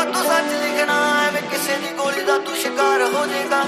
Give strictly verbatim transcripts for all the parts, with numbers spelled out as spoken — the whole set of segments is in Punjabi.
ਸੰਧੂਆ ਤੂੰ ਸੱਚ ਲਿਖਣਾ, ਐਵੇਂ ਕਿਸੇ ਦੀ ਗੋਲੀ ਦਾ ਤੂੰ ਸ਼ਿਕਾਰ ਹੋ ਜਾਏਗਾ।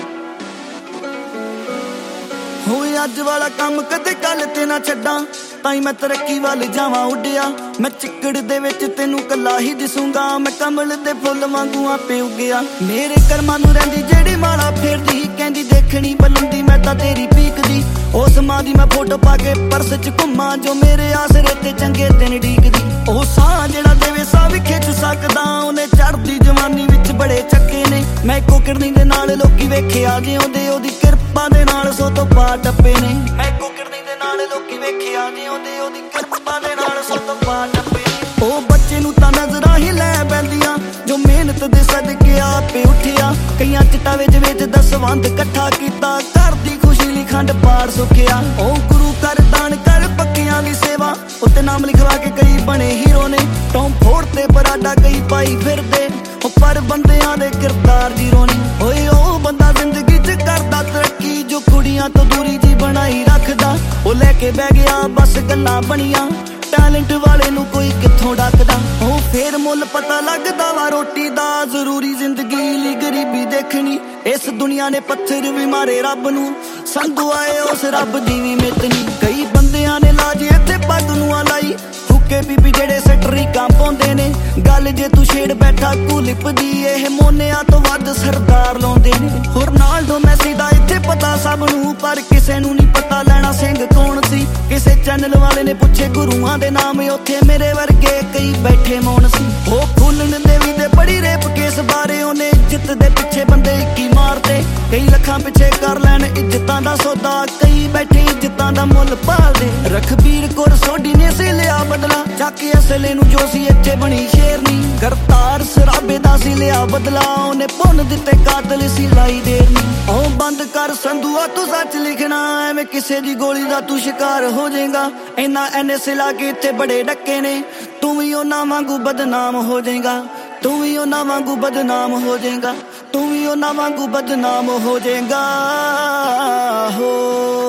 ਹੋਏ ਅੱਜ ਵਾਲਾ ਕੰਮ ਕਦੇ ਕੱਲ ਤੇ ਨਾ ਛੱਡਾਂ, ਤਾਈ ਮੈਂ ਤਰੱਕੀ ਵੱਲ ਜਾਵਾਂ ਉੱਡਿਆ। ਮੈਂ ਚਿੱਕੜ ਦੇ ਵਿੱਚ ਤੈਨੂੰ ਕੱਲਾ ਹੀ ਦਿਸੂੰਗਾ, ਮੈਂ ਕਮਲ ਦੇ ਫੁੱਲ ਵਾਂਗੂ ਆਪੇ ਉੱਗਿਆ। ਮੇਰੇ ਕਰਮਾਂ ਨੂੰ ਰਹਿੰਦੀ ਜਿਹੜੀ ਮਾਲਾ ਫੇਰਦੀ, ਕਹਿੰਦੀ ਦੇਖਣੀ ਬਲੰਦੀ ਮੈਂ ਤਾਂ ਤੇਰੀ ਪੀਕਦੀ। ਉਸ ਮਾਂ ਦੀ ਮੈਂ ਫੋਟੋ ਪਾ ਕੇ ਪਰਸ ਚ ਘੁੰਮਾਂ, ਜੋ ਮੇਰੇ ਆਸਰੇ ਤੇ ਚੰਗੇ ਦਿਨ ਢੀਕਦੀ। ਉਹ ਸਾਹ ਜਿਹੜਾ ਦੇਵੇ ਸਾਹ ਵੀ ਖਿੱਚ ਸਕਦਾ, ਉਹਨੇ ਚੜ੍ਹਦੀ ਜਵਾਨੀ ਵਿੱਚ ਬੜੇ ਚੱਕੇ ਨੇ। ਮੈਂ ਇੱਕੋ ਕਿਰਨੀ ਦੇ ਨਾਲ ਲੋਕੀ ਵੇਖਿਆ ਜਿਉਂਦੇ, ਉਹਦੀ ਕਿਰਪਾ ਦੇ ਨਾਲ ਸੋ ਤੋਂ ਪਾ ਟੱਪੇ ਨੇ। ਮੈਂ ਇੱਕੋ ਕਿਰਨੀ ਦੇ ਨਾਲ ਲੋਕੀ ਵੇਖਿਆ ਜਿਉਂਦੇ, ਉਹਦੀ ਕਿਰਪਾ ਦੇ ਨਾਲ ਸੋ ਤੋਂ ਪਾ ਟੱਪੇ ਨੇ। ਉਹ ਬੱਚੇ ਨੂੰ ਤਾਂ ਨਜ਼ਰਾਂ ਹੀ ਲੈ ਪੈਂਦੀਆਂ, ਜੋ ਮਿਹਨਤ ਦੇ ਸਦਕੇ ਆਪੇ ਉੱਠਿਆ। ਕਈਆਂ ਚਿੱਟਾ ਵਿੱਚ ਵਿੱਚ ਦਸਵੰਧ ਇਕੱਠਾ ਕੀਤਾ, ਘਰ ਦੀ ਖੁਸ਼ੀ ਲਈ ਖੰਡ ਪਾੜ ਸੁੱਕਿਆ। ਉਹ ਗੁਰੂ ਕਰ ਦਾਨ ਕਰ ਪੱਕਿਆਂ ਦੀ ਸੇਵਾ, ਉੱਤੇ ਨਾਮ ਲਿਖਵਾ ਕੇ ਕਈ ਬਣੇ ਹੀਰੋ ਨੇ। ਟੌਮ ਫੋੜ ਤੇ ਬਰਾਡਾ ਕਈ ਪਾਈ ਫਿਰਦੇ, ਉਹ ਪਰ ਬੰਦਿਆਂ ਦੇ ਕਿਰਦਾਰ ਜ਼ੀਰੋ ਨੇ। ਓਏ ਉਹ ਬੰਦਾ ਜ਼ਿੰਦਗੀ 'ਚ ਕਰਦਾ ਤਰੱਕੀ, ਜੋ ਕੁੜੀਆਂ ਤੋਂ ਦੂਰੀ ਜੀ ਬਣਾਈ ਰੱਖਦਾ। ਉਹ ਲੈ ਕੇ ਬਹਿ ਗਿਆ ਬਸ ਗੱਲਾਂ ਬਣੀਆਂ, ਟੈਲੈਂਟ ਵਾਲੇ ਨੂੰ ਕੋਈ ਕਿੱਥੋਂ ਡੱਕਦਾ। ਉਹ ਫੇਰ ਮੁੱਲ ਪਤਾ ਲੱਗਦਾ ਵਾ ਰੋਟੀ ਦਾ, ਜ਼ਰੂਰੀ ਜ਼ਿੰਦਗੀ ਲਈ ਗਰੀਬੀ ਦੇਖਣੀ। ਇਸ ਦੁਨੀਆ ਨੇ ਪੱਥਰ ਵੀ ਮਾਰੇ ਰੱਬ ਨੂੰ, ਸੰਧੂ ਆਏ ਉਸ ਰੱਬ ਦੀ ਵੀ ਮਿੱਤਨੀ। ਕਈ ਬੰਦਿਆਂ ਨੇ ਲਾਜ ਇੱਥੇ ਪੱਗ ਨੂੰ ਆ ਲਾਈ, ਫੁੱਕੇ ਬੀਬੀ ਜਿਹੜੇ ਸਟਰੀਕਾਂ ਪਾਉਂਦੇ ਨੇ। ਗੱਲ ਜੇ ਤੂੰ ਛੇੜ ਬੈਠਾ ਕੁਲਿਪ ਦੀ, ਇਹ ਮੋਨਿਆਂ ਤੋਂ ਵੱਧ ਸਰਦਾਰ ਲਾਉਂਦੇ ਨੇ। ਰੋਨਾਲਡੋ ਮੈਸੀ ਦਾ ਇੱਥੇ ਪਤਾ ਸਭ ਨੂੰ, ਪਰ ਕਿਸੇ ਨੂੰ ਨਹੀਂ ਪਤਾ ਲੈਣਾ ਸਿੰਘ ਕੌਣ ਸੀ। ਕਿਸੇ ਚੈਨਲ ਵਾਲੇ ਨੇ ਪੁੱਛੇ ਗੁਰੂਆਂ ਦੇ ਨਾਮ, ਉੱਥੇ ਮੇਰੇ ਵਰਗੇ ਕਈ ਬੈਠੇ ਮੌਨ ਸੀ। ਉਹ ਫੁੱਲਣ ਦੇਵੀ ਦੇ ਬੜੀ ਰੇਪ ਕੇਸ ਬਾਰੇ, ਉਹਨੇ ਇੱਜ਼ਤ ਦੇ ਪਿੱਛੇ ਬੰਦੇ ਕੀ ਮਾਰਦੇ। ਕਈ ਲੱਖਾਂ ਪਿੱਛੇ ਕਰ ਲੈਣ ਇੱਜ਼ਤਾਂ ਦਾ ਸੌਦਾ, ਕਈ ਬੈਠੇ ਇੱਜ਼ਤਾਂ ਦਾ ਮੁੱਲ ਭਾਲਦੇ। ਰਖਬੀਰ ਕੌਰ ਸੋਢੀ ਨੇ ਸੀ ਲਿਆ ਬਦਲਾ, ਚੱਕ ਅਸਲੇ ਨੂੰ ਜੋ ਸੀ ਇੱਥੇ ਬਣੀ ਸ਼ੇਰਨੀ। ਕਰਤਾਰ ਸਰਾਬੇ ਦਾ ਸੀ ਲਿਆ ਬਦਲਾ, ਉਹਨੇ ਭੁੰਨ ਦਿੱਤੇ ਕਾਤਲ ਸੀ ਲਾਈ ਦੇਰਨੀ। ਉਹ ਬੰਦ ਕਰ ਸੰਧੂਆ ਤੂੰ ਸੱਚ ਲਿਖਣਾ, ਐਵੇਂ ਕਿਸੇ ਦੀ ਗੋਲੀ ਦਾ ਤੂੰ ਸ਼ਿਕਾਰ ਹੋ ਜਾਏਗਾ। ਇੰਨਾ ਐਨੇ ਸਿਲਾ ਕੇ ਇੱਥੇ ਬੜੇ ਡੱਕੇ ਨੇ, ਤੂੰ ਵੀ ਉਹਨਾਂ ਵਾਂਗੂ ਬਦਨਾਮ ਹੋ ਜਾਏਗਾ। ਤੂੰ ਵੀ ਉਹਨਾਂ ਵਾਂਗੂ ਬਦਨਾਮ ਹੋ ਜਾਏਗਾ, ਤੂੰ ਵੀ ਉਹਨਾਂ ਵਾਂਗੂ ਬਦਨਾਮ ਹੋ ਜਾਏਗਾ ਹੋ।